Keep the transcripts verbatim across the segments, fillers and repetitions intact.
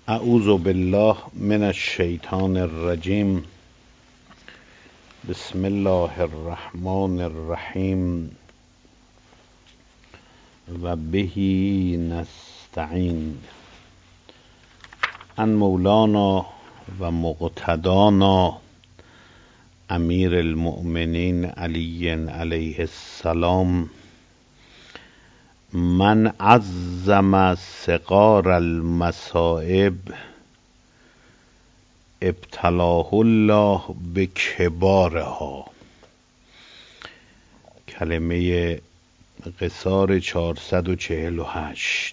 اعوذ بالله من الشیطان الرجیم. بسم الله الرحمن الرحیم و بهی نستعین. ان مولانا و مقتدانا امیر المؤمنین علی علیه السلام من عظم صغار المصائب ابتلاه الله بکبارها. کلمه قصار چهارصد و چهل و هشت.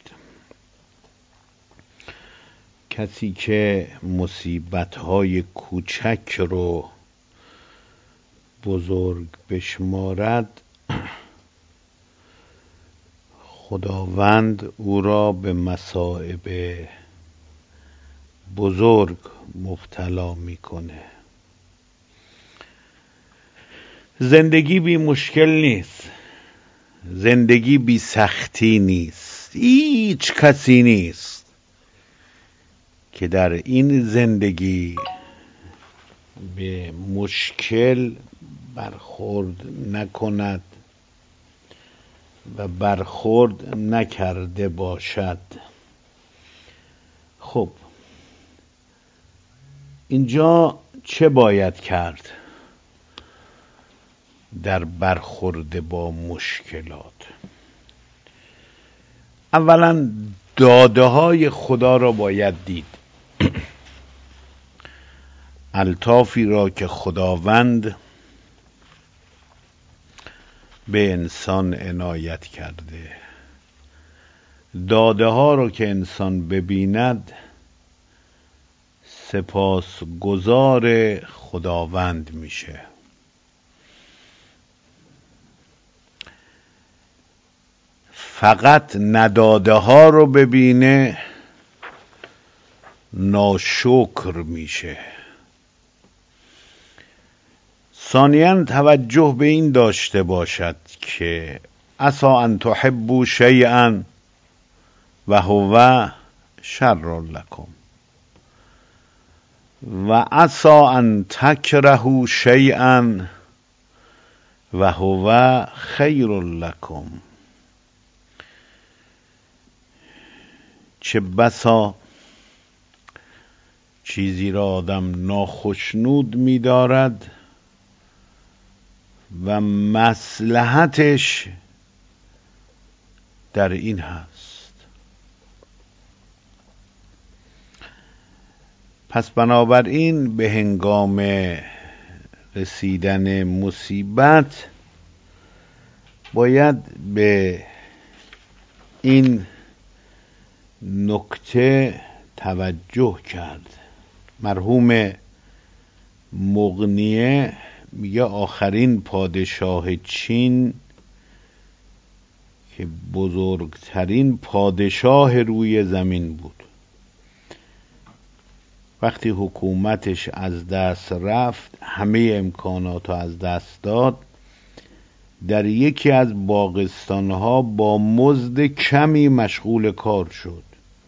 کسی که مصیبت‌های کوچک رو بزرگ بشمارد، خداوند او را به مصائب بزرگ مبتلا میکنه. زندگی بی مشکل نیست، زندگی بی سختی نیست. هیچ کسی نیست که در این زندگی به مشکل برخورد نکند و برخورد نکرده باشد. خب اینجا چه باید کرد در برخورد با مشکلات؟ اولا داده های خدا را باید دید، الطافی را که خداوند به انسان عنایت کرده. داده ها رو که انسان ببیند سپاس گزار خداوند میشه. فقط نداده ها رو ببینه ناشکر میشه. ثانیاً توجه به این داشته باشد که عسی ان تحبوا شیئا و هو شر لکم و عسی ان تکرهوا شیئا و هو خیر لکم. چه بسا چیزی را آدم ناخشنود می‌دارد و مصلحتش در این هست. پس بنابراین به هنگام رسیدن مصیبت باید به این نکته توجه کرد. مرحوم مغنیه میگه آخرین پادشاه چین که بزرگترین پادشاه روی زمین بود، وقتی حکومتش از دست رفت، همه امکانات از دست داد، در یکی از باغستانها با مزد کمی مشغول کار شد.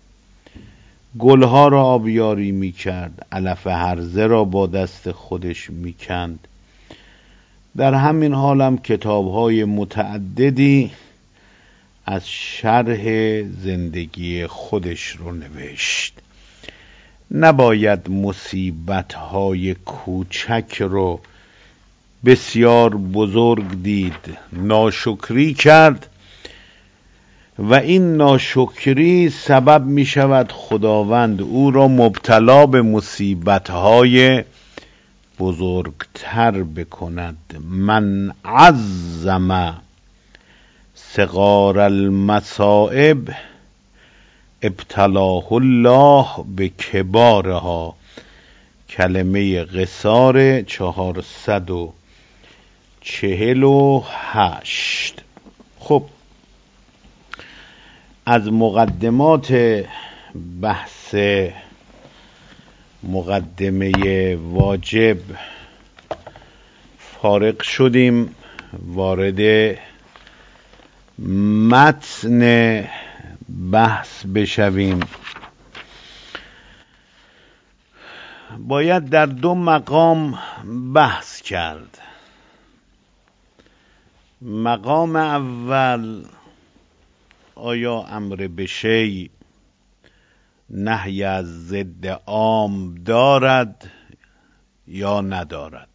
گلها را آبیاری میکرد، علف هرزه را با دست خودش میکند. در همین حالم کتاب‌های متعددی از شرح زندگی خودش رو نوشت. نباید مصیبت‌های کوچک رو بسیار بزرگ دید، ناشکری کرد و این ناشکری سبب می شود خداوند او را مبتلا به مصیبت‌های بزرگتر بکند. من عظم صغار المصائب ابتلاه الله بکبارها. کلمه قصار چهارصد و چهل و هشت. خب از مقدمات بحث مقدمه واجب فارغ شدیم، وارد متن بحث بشویم. باید در دو مقام بحث کرد. مقام اول، آیا امر به شیء نهی از ضد عام دارد یا ندارد؟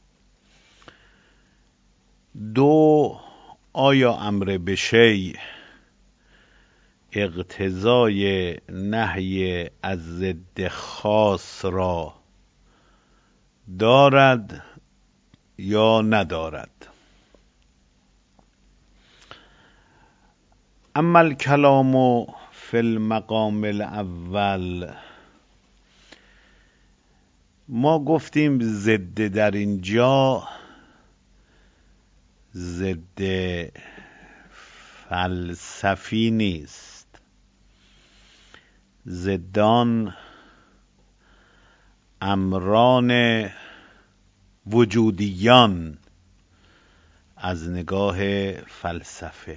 دو، آیا امر به شیء اقتضای نهی از ضد خاص را دارد یا ندارد؟ اما الکلام فی المقام الاول، ما گفتیم ضد در اینجا ضد فلسفی نیست. ضدان امران وجودیان از نگاه فلسفه.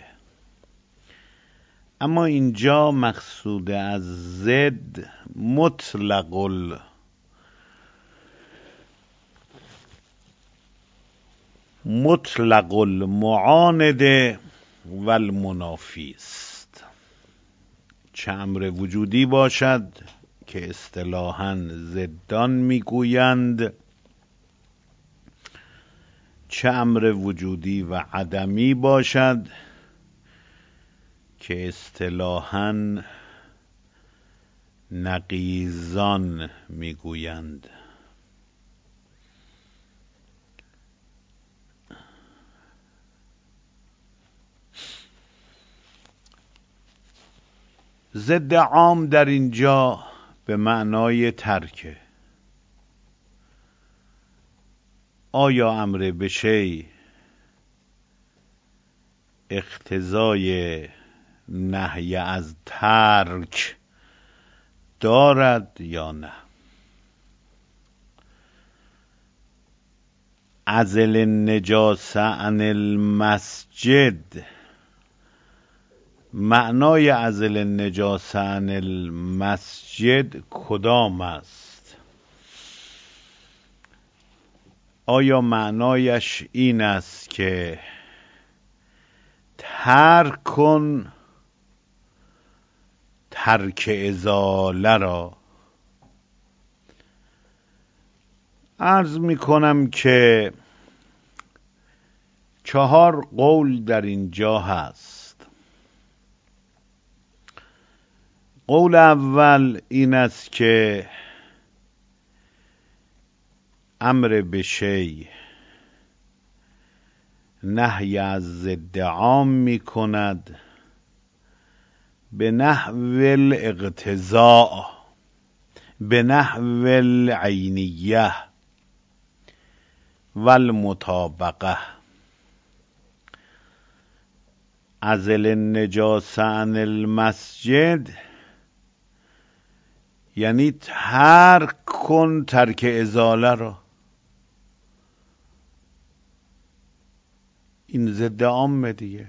اما اینجا مقصود از ضد مطلق ال مطلق المعاند و المنافی است. چه امر وجودی باشد که اصطلاحاً ضدان میگویند، چه امر وجودی و عدمی باشد که اصطلاحاً نقیضان میگویند. ضد عام در اینجا به معنای ترکه. آیا امر به شیء اقتضای نهی از ترک دارد یا نه؟ ازل النجاسه عن المسجد، معنای ازل النجاسه عن المسجد کدام است؟ آیا معنایش این است که ترک کن ترک ازاله را؟ عرض می کنم که چهار قول در اینجا هست. قول اول این است که امر به شیء نهی از ضد عام می کند به نحو الاقتضاء، به نحو العینیه و المطابقه. ازل النجاسه عن المسجد یعنی ترک کن ترک ازاله را. این ضد عامه دیگه.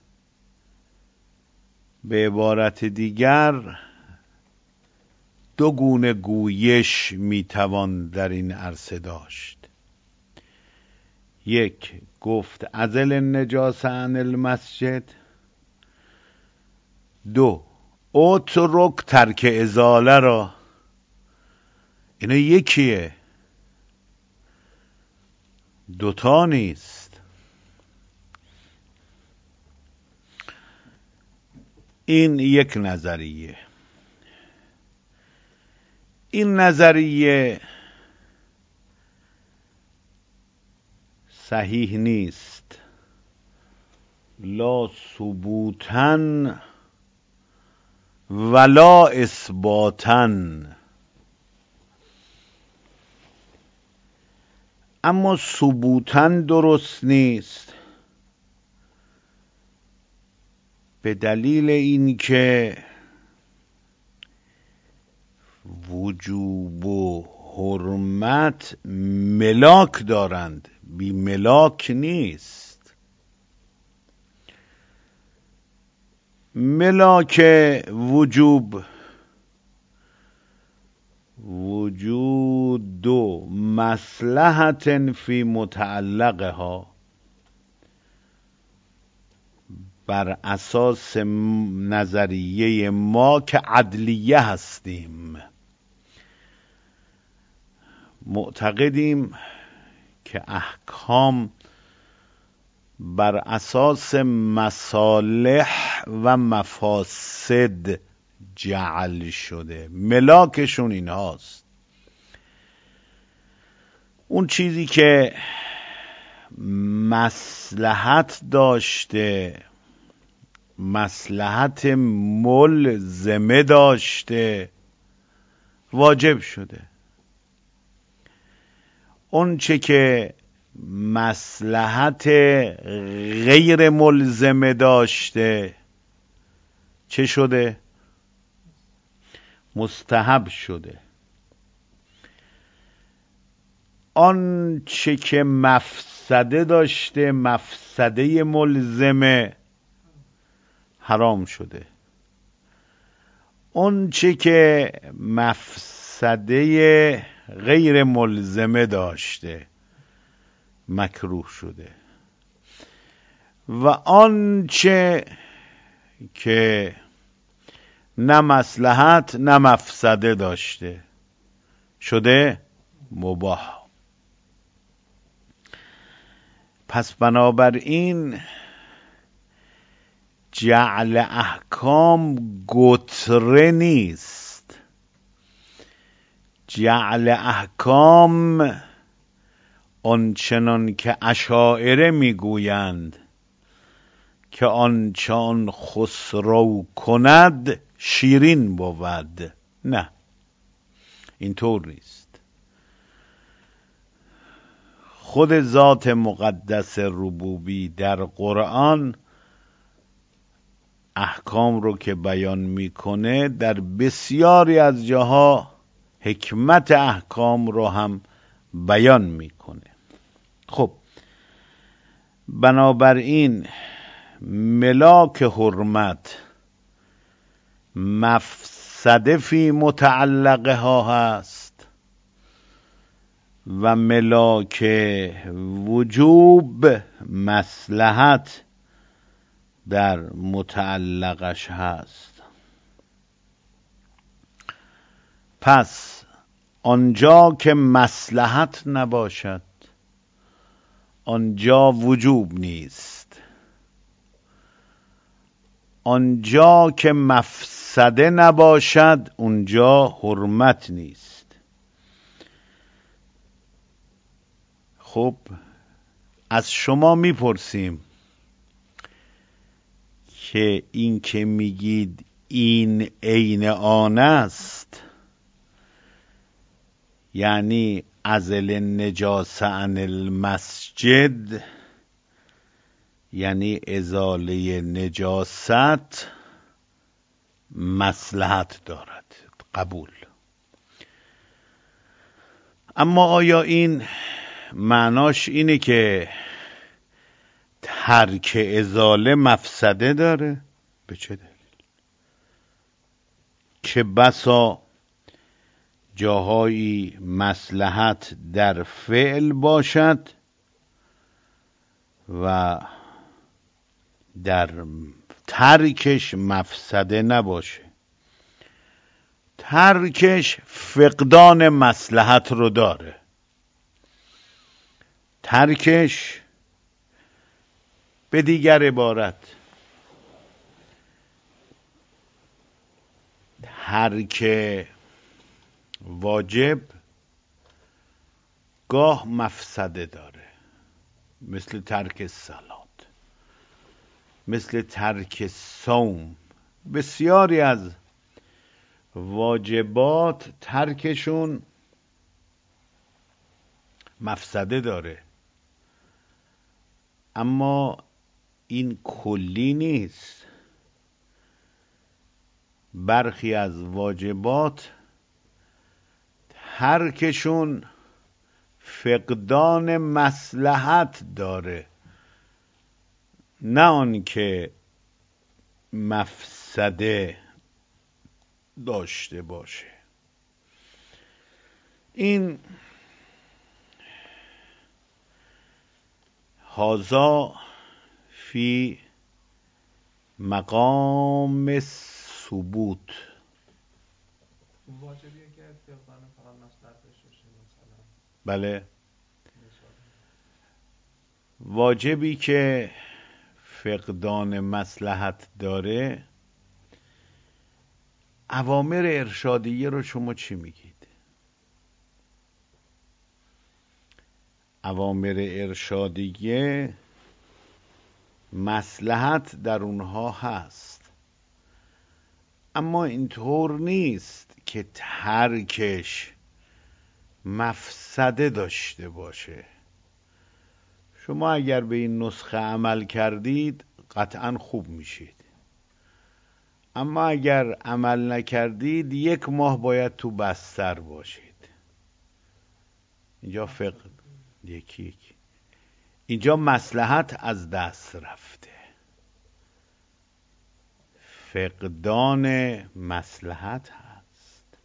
به عبارت دیگر دو گونه گویش میتوان در این عرصه داشت. یک، گفت ازل النجاسه عن المسجد. دو، اترک ترک ازاله را. اینا یکیه، دوتا نیست. این یک نظریه. این نظریه صحیح نیست، لا ثبوتاً ولا اثباتاً. اما ثبوتاً درست نیست به دلیل اینکه وجوب و حرمت ملاک دارند، بی ملاک نیست. ملاک وجوب وجود دو مصلحت فی متعلقها، بر اساس نظریه ما که عدلیه هستیم معتقدیم که احکام بر اساس مصالح و مفاسد جعل شده، ملاکشون این هاست. اون چیزی که مصلحت داشته، مصلحت ملزمه داشته، واجب شده. اون چه که مصلحت غیر ملزمه داشته چه شده؟ مستحب شده. آن چه که مفسده داشته، مفسده ملزمه، حرام شده. اون چه که مفسده غیر ملزمه داشته مکروه شده. و آن چه که نه مصلحت نه مفسده داشته شده مباح. پس بنابراین جعل احکام گتره نیست. جعل احکام آنچنان که اشاعره میگویند که آنچه آن خسرو کند شیرین بود، نه، اینطور نیست. خود ذات مقدس ربوبی در قرآن احکام رو که بیان میکنه در بسیاری از جاها حکمت احکام رو هم بیان میکنه. خب بنابراین ملاک حرمت مفسده فی متعلقها هست و ملاک وجوب مصلحت در متعلقش هست. پس آنجا که مصلحت نباشد آنجا وجوب نیست. آنجا که مفسده نباشد اونجا حرمت نیست. خب از شما میپرسیم که این که میگید این عین آن است، یعنی ازل نجاسه عن المسجد، یعنی ازاله نجاست مصلحت دارد، قبول. اما آیا این معناش اینه که ترک ازاله مفسده داره؟ به چه دلیل؟ که بسا جاهایی مصلحت در فعل باشد و در ترکش مفسده نباشه. ترکش فقدان مصلحت رو داره. ترکش به دیگر عبارت ترک واجب گاه مفسده داره، مثل ترک صلات، مثل ترک صوم. بسیاری از واجبات ترکشون مفسده داره، اما این کلی نیست. برخی از واجبات ترکشون فقدان مصلحت داره، نه آن که مفسده داشته باشه. این هذا فی مقام ثبوت. واجبیه که فقدان فقط مصلحت داشته باشه مثلا. بله، واجبی که فقدان مصلحت داره. اوامر ارشادیه رو شما چی میگید؟ اوامر ارشادیه مصلحت در اونها هست، اما اینطور نیست که ترکش مفسده داشته باشه. شما اگر به این نسخه عمل کردید قطعا خوب میشید، اما اگر عمل نکردید یک ماه باید تو بستر باشید. اینجا فقه یکی یکی اینجا مصلحت از دست رفته، فقدان مصلحت هست.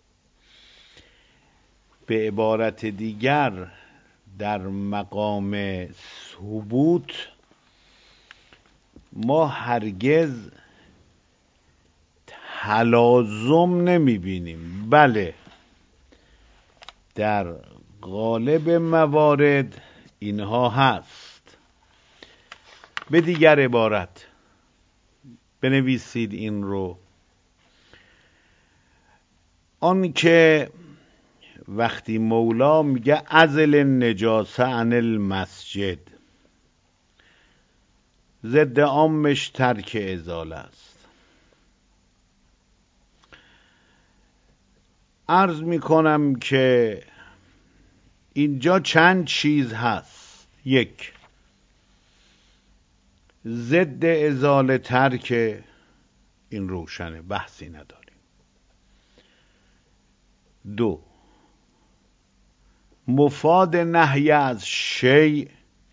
به عبارت دیگر در مقام ثبوت ما هرگز تلازم نمی بینیم. بله، در غالب موارد اینها هست. به دیگر عبارت بنویسید این رو، آن که وقتی مولا میگه ازل النجاسه عن المسجد، ضد عامش ترک ازاله است. عرض میکنم که اینجا چند چیز هست. یک، ضد ازاله ترک، این روشنه، بحثی نداریم. دو، مفاد نهی از شیء،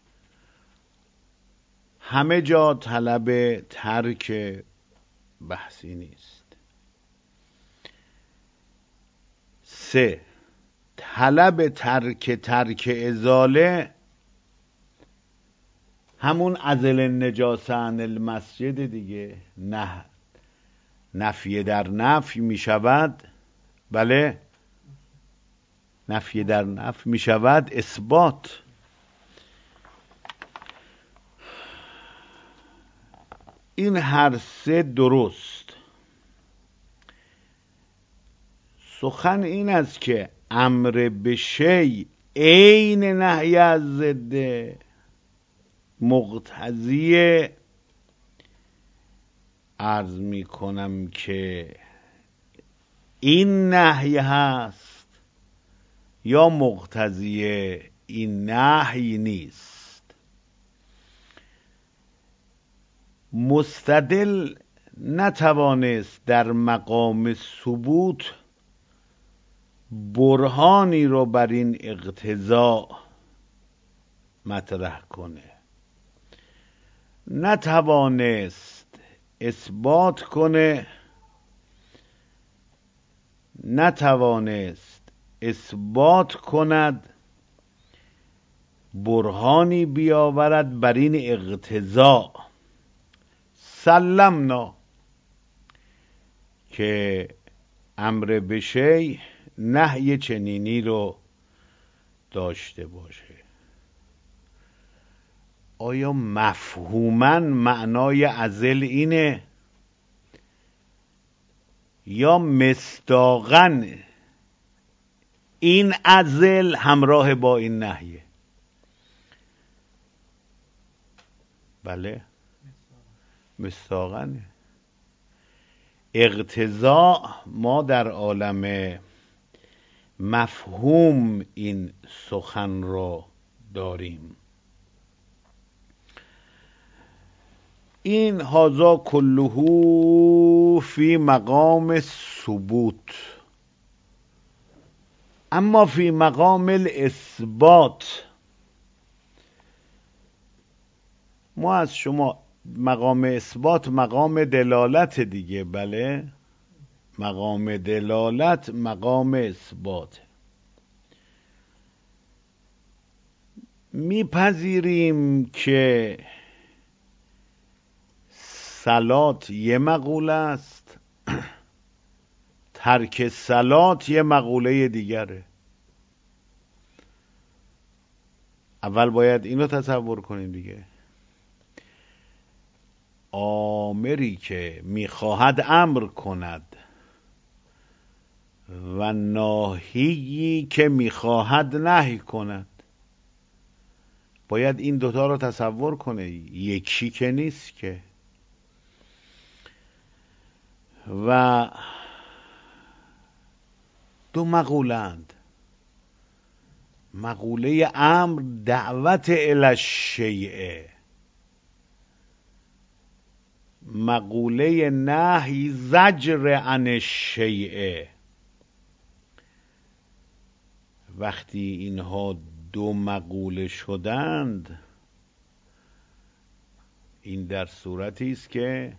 همه جا طلب ترک، بحثی نیست. سه، طلب ترک ترک ازاله همون ازل النجاسه عن المسجد دیگه. نه، نفی در نفی می شود. بله، نفی در نفی می شود اثبات. این هر سه درست. سخن این است که امر به شیء عین نهی از ضد مقتضی، عرض می کنم که این نهی هست یا مقتضی این نهی نیست. مستدل نتوانست در مقام ثبوت برهانی رو بر این اقتضا مطرح کنه، نتوانست اثبات کنه، نتوانست اثبات کند، برهانی بیاورد بر این اقتضا. سلمنا که امر به شیء نهی چنینی رو داشته باشه. آیا مفهوماً معنای ازل اینه یا مصداقاً این ازل همراه با این نهیه؟ بله، مصداقاً. اقتضا ما در عالم مفهوم این سخن رو داریم. این هذا کله فی مقام ثبوت. اما فی مقام الاثبات ما از شما مقام اثبات مقام دلالت دیگه. بله، مقام دلالت مقام اثبات. میپذیریم که صلات یه مقوله است، ترک صلات یه مقوله دیگره. اول باید اینو تصور کنیم دیگه. آمری که میخواهد امر کند و ناهیی که میخواهد نهی کند، باید این دوتا رو تصور کنه، یکی که نیست که. و دو مقولند. مقوله امر دعوت الی الشیء، مقوله نهی زجر عن الشیء. وقتی اینها دو مقوله شدند، این در صورتی است که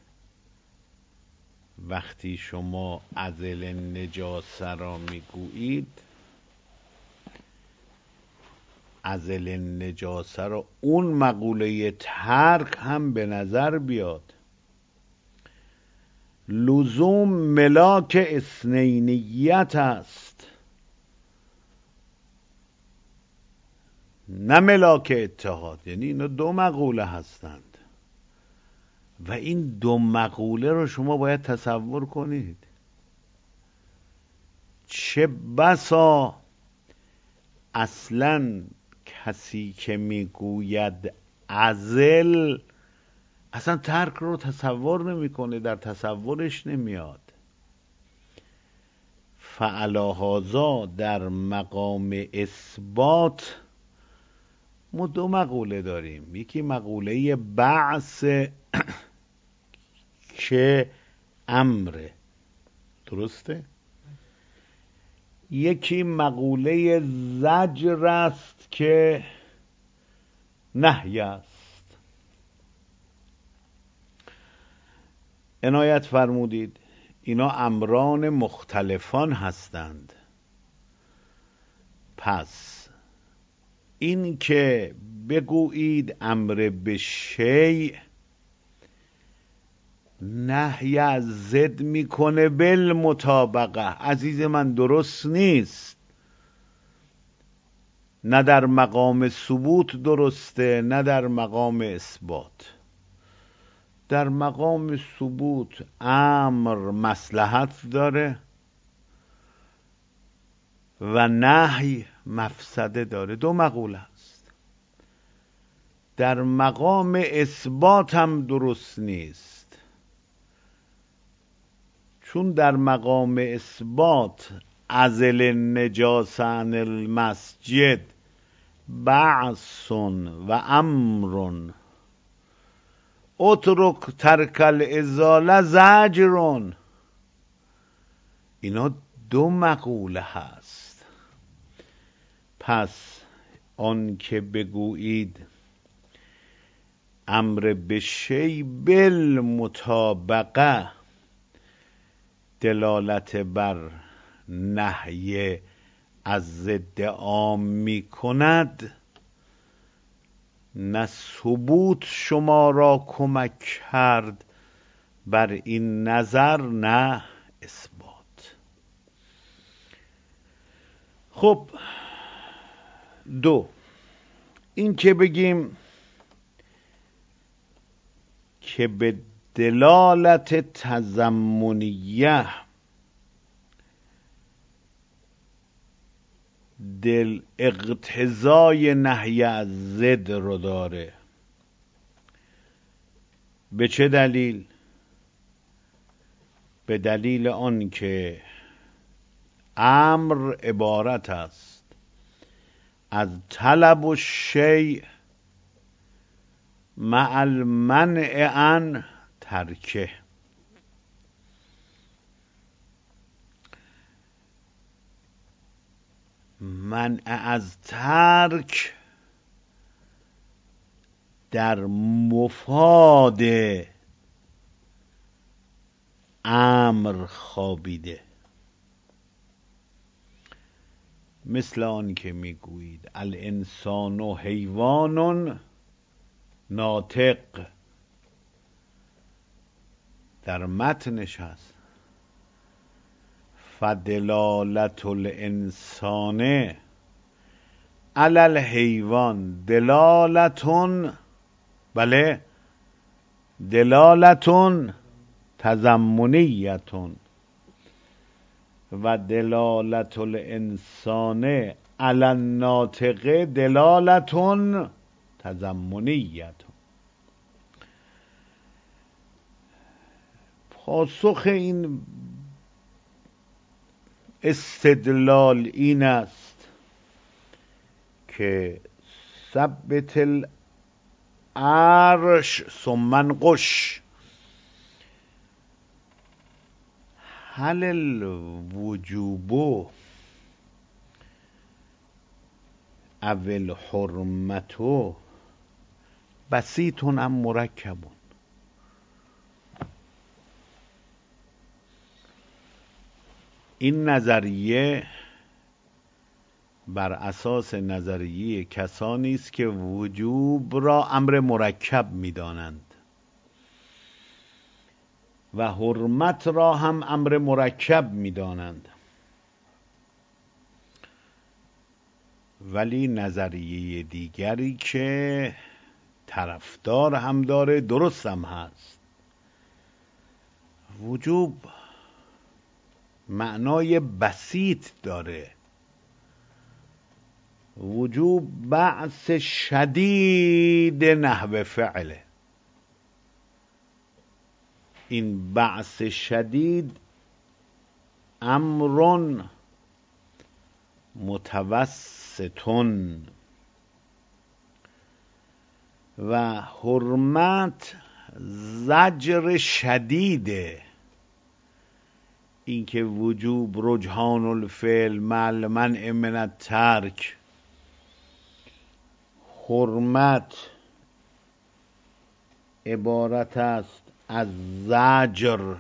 وقتی شما ازل نجاسه را میگویید، ازل نجاسه را اون مقوله ترک هم به نظر بیاد. لزوم ملاک اثنینیت است، نه ملاک اتحاد. یعنی اینا دو مقوله هستند و این دو مقوله رو شما باید تصور کنید. چه بسا اصلا کسی که میگوید ازل اصلا ترک رو تصور نمیکنه، در تصورش نمیاد. فعلی هذا در مقام اثبات ما دو مقوله داریم. یکی مقوله بعث که امره، درسته؟ یکی مقوله زجر است که نهی است. عنایت فرمودید اینا امران مختلفان هستند. پس این که بگویید امر به شیء نهی از ضد میکنه بالمطابقه، عزیز من درست نیست. نه در مقام ثبوت درسته، نه در مقام اثبات. در مقام ثبوت امر مصلحت داره و نهی مفسده داره، دو مقوله است. در مقام اثبات هم درست نیست، چون در مقام اثبات ازل نجاسه عن المسجد بعث و امر، اترک ترک الازاله زجر. اینا دو مقوله هست. پس آن که بگویید امر به شیء بالمطابقه دلالت بر نهی از ضد عام می کند، نه ثبوت شما را کمک کرد بر این نظر، نه اثبات. خب دو، این که بگیم که به دلالت تضمنیه دل اقتضای نهی از ضد رو داره. به چه دلیل؟ به دلیل آن که امر عبارت است از طلب و شیء مع المنع عن ترکه. منع از ترک در مفاد امر خوابیده. مثل آن که میگویید الانسان و حیوان ناطق، در متنش هست فدلالت الانسان علی الحیوان دلالتون، بله دلالتون تضمنیتون و دلالت الانسان علی الناطق دلالتون تضمنیتون. پاسخ این استدلال این است که ثبت العرش ثم انقش، هل الوجوب او الحرمت بسیط ام مرکب. این نظریه بر اساس نظریه کسانی است که وجوب را امر مرکب می‌دانند و حرمت را هم امر مرکب می‌دانند، ولی نظریه دیگری که طرفدار هم داره درست هم هست، وجوب معنای بسیط داره. وجوب بعث شدید نحو فعله. این بعث شدید امر متوسطون و حرمت زجر شدیده. اینکه وجوب رجحان الفعل مع المنع من الترک، حرمت عبارت است از زجر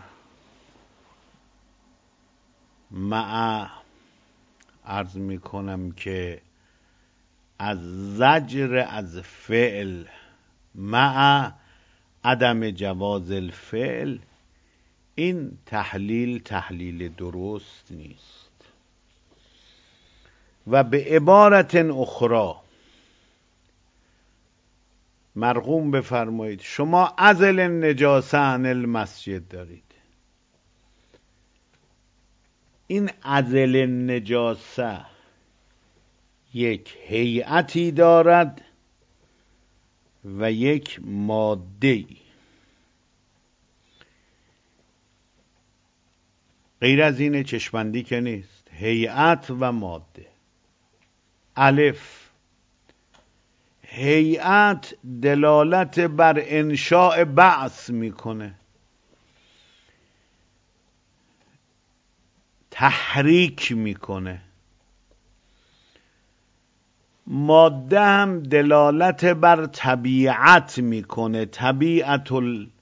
مع، عرض می کنم که از زجر از فعل مع عدم جواز الفعل. این تحلیل تحلیل درست نیست. و به عبارت اخرى مرقوم بفرمایید شما ازل النجاسه عن المسجد دارید. این ازل النجاسه یک هیئتی دارد و یک ماده. غیر از این چشمندی که نیست. هیئت و ماده. الف، هیئت دلالت بر انشاء بعث میکنه، تحریک میکنه. ماده هم دلالت بر طبیعت میکنه، طبیعت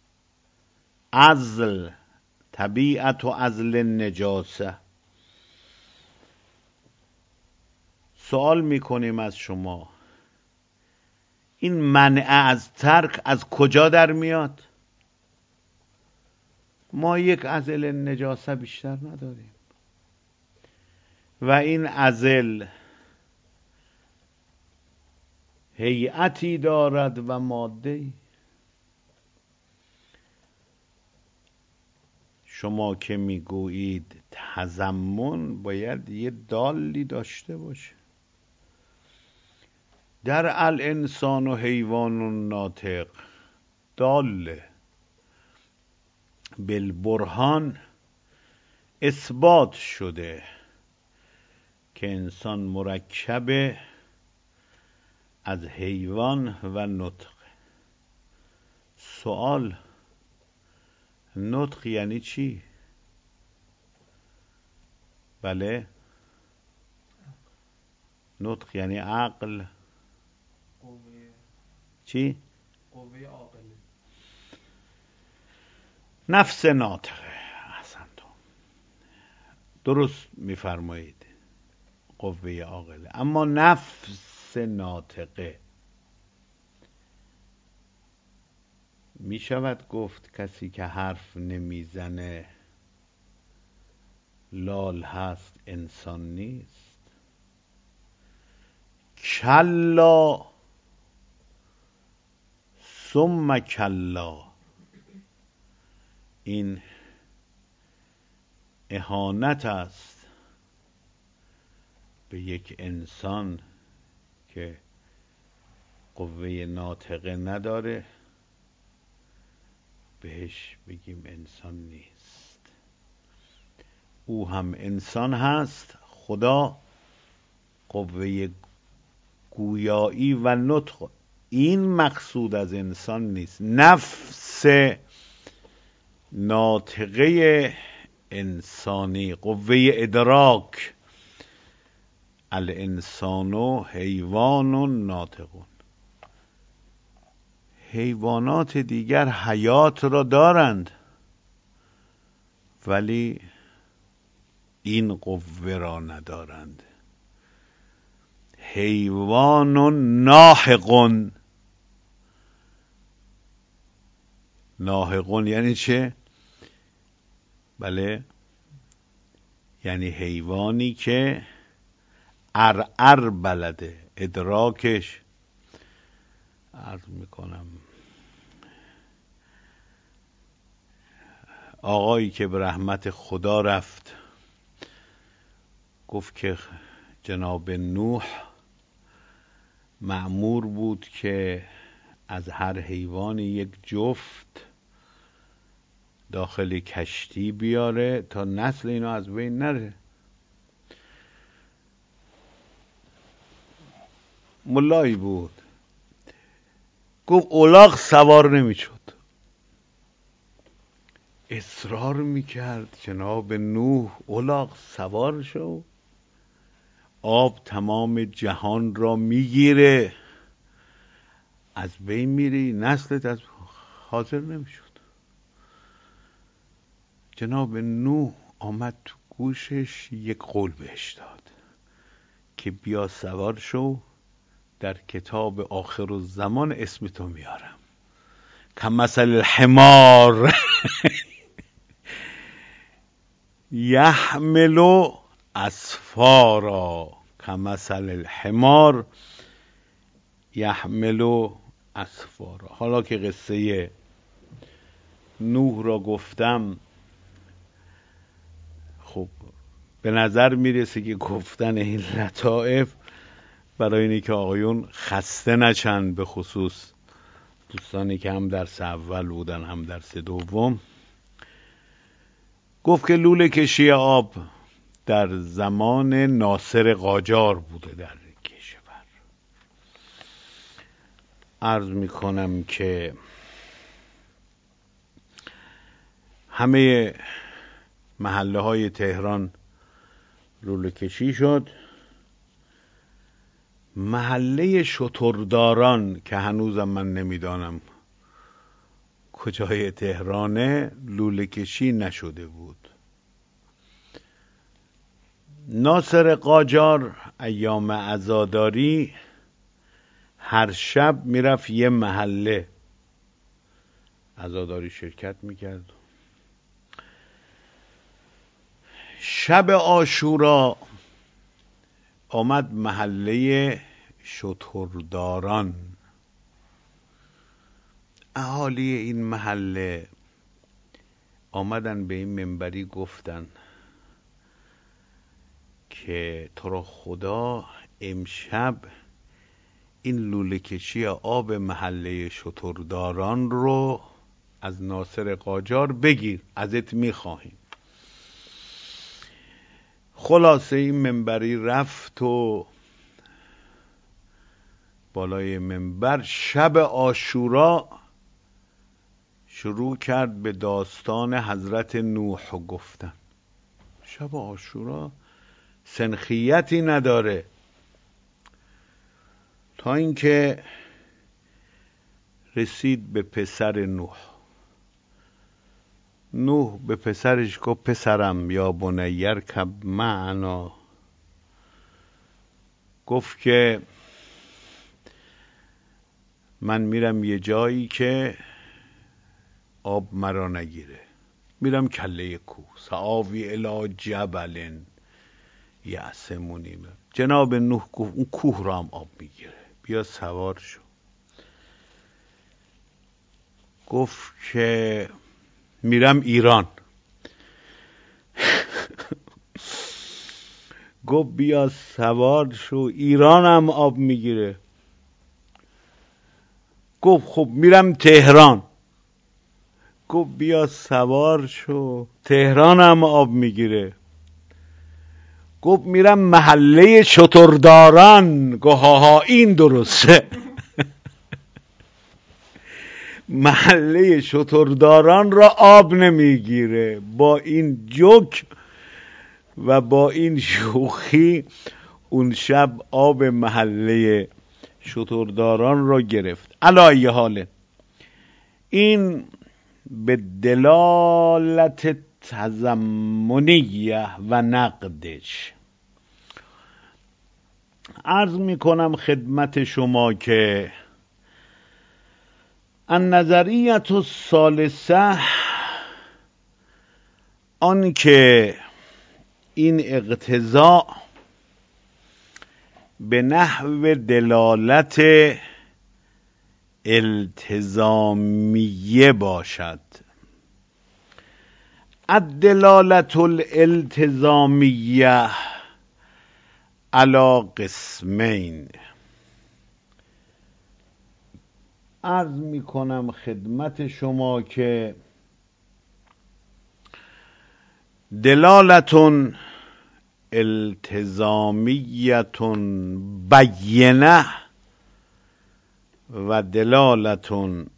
العزل، طبیعت و عزل النجاسه. سوال میکنیم از شما این منع از ترک از کجا در میاد؟ ما یک عزل نجاسه بیشتر نداریم و این عزل هیئتی دارد و ماده‌ای. شما که میگویید تضمن باید یه دالی داشته باشه. در الانسان و حیوان ناطق داله بالبرهان اثبات شده که انسان مرکب از حیوان و نطق. سوال، نطق یعنی چی؟ بله، نطق یعنی عقل. قوه چی؟ قوه عاقله. نفس ناطقه. احسنتم، درست میفرمایید. قوه عاقله. اما نفس ناطقه می شود گفت کسی که حرف نمیزنه لال هست، انسان نیست؟ کلا ثم کلا، این اهانت است به یک انسان که قوه ناطقه نداره، بهش بگیم انسان نیست. او هم انسان هست، خدا قوه گویایی و نطق، این مقصود از انسان نیست. نفس ناطقه انسانی، قوه ادراک، الانسان حیوان ناطقون. حیوانات دیگر حیات را دارند ولی این قوه را ندارند. حیوان ناحقون. ناحقون یعنی چه؟ بله، یعنی حیوانی که ارعر بلده، ادراکش، عرض میکنم آقایی که به رحمت خدا رفت گفت که جناب نوح مأمور بود که از هر حیوانی یک جفت داخل کشتی بیاره تا نسل اینا از بین نره. ملایی بود، گفت الاغ سوار نمیشد، اصرار میکرد جناب نوح الاغ سوار شو، آب تمام جهان را میگیره، از بین میری، نسلت از حاضر نمیشد. جناب نوح آمد تو گوشش یک قول بهش داد که بیا سوار شو، در کتاب آخر الزمان اسم تو میارم. کمثل الحمار یحمل اسفارا، کمثل الحمار یحمل اسفارا. حالا که قصه نوح را گفتم، خب به نظر میرسه که گفتن این لطائف برای اینی که آقایون خسته نشن، به خصوص دوستانی که هم درس اول بودن هم درس دوم. گفت که لوله کشی آب در زمان ناصر قاجار بوده در کشور. عرض میکنم که همه محله های تهران لوله کشی شد. محله شترداران که هنوزم من نمیدانم کجای تهرانه، لوله کشی نشده بود. ناصر قاجار ایام عزاداری هر شب میرفت یه محله عزاداری شرکت میکرد. شب عاشورا آمد محله شترداران. اهالی این محله آمدن به این منبری گفتن که تو را خدا امشب این لوله کشی آب محله شترداران رو از ناصر قاجار بگیر، ازت میخواهیم. خلاصه این منبری رفت و بالای منبر شب عاشورا شروع کرد به داستان حضرت نوح گفتن. شب عاشورا سنخیتی نداره، تا اینکه رسید به پسر نوح. نوح به پسرش گفت پسرم یا بنی ارکب معنا، گفت که من میرم یه جایی که آب مرا نگیره، میرم کله کوه، سآوی الی جبل یعصمونی. جناب نوح گفت اون کوه را هم آب میگیره، بیا سوار شو. گفت که میرم ایران. گفت بیا سوار شو، ایران هم آب میگیره. گفت خب میرم تهران. گفت بیا سوار شو، تهران هم آب میگیره. گفت میرم محله شترداران. گفت ها این درسته. محله شترداران را آب نمیگیره. با این جوک و با این شوخی اون شب آب محله شترداران را گرفت. علی ای حال این به دلالت تضمنیه و نقدش عرض میکنم خدمت شما که النظریة الثالثه، آن که این اقتضاء به نحو دلالت التزامیه باشد. الدلالت الالتزامیه علی قسمین. عرض می کنم خدمت شما که دلالت التزامیه بینه و دلالت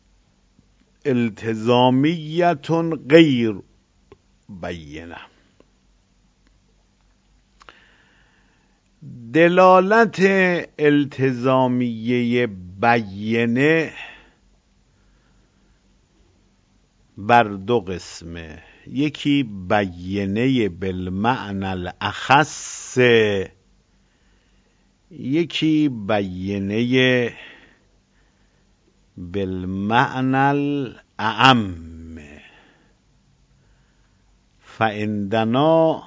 التزامیه غیر بینه. دلالت التزامیه بینه بر دو قسمه. یکی بینه بالمعنی الاخص، یکی بینه بالمعنی الاعم. فعندنا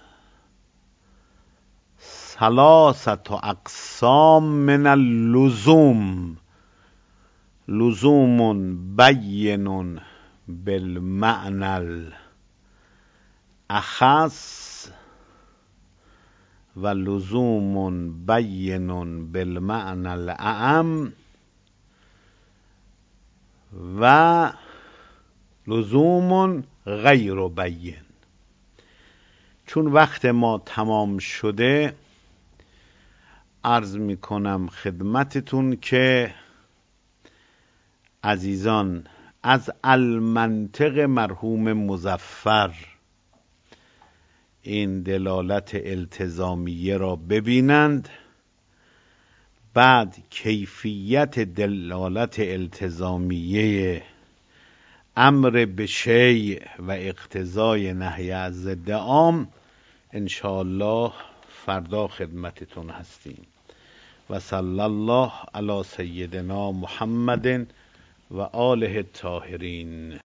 ثلاثه اقسام من اللزوم: لزوم بین بالمعنى الاخص و لزوم بین بالمعنى الاعم و لزوم غیر بین. چون وقت ما تمام شده عرض می کنم خدمتتون که عزیزان از المنطق مرحوم مظفر این دلالت التزامیه را ببینند، بعد کیفیت دلالت التزامیه امر به شیء و اقتضای نهی از ضد عام انشاءالله فردا خدمتتون هستیم. و صلی الله علی سیدنا محمد و آله الطاهرین.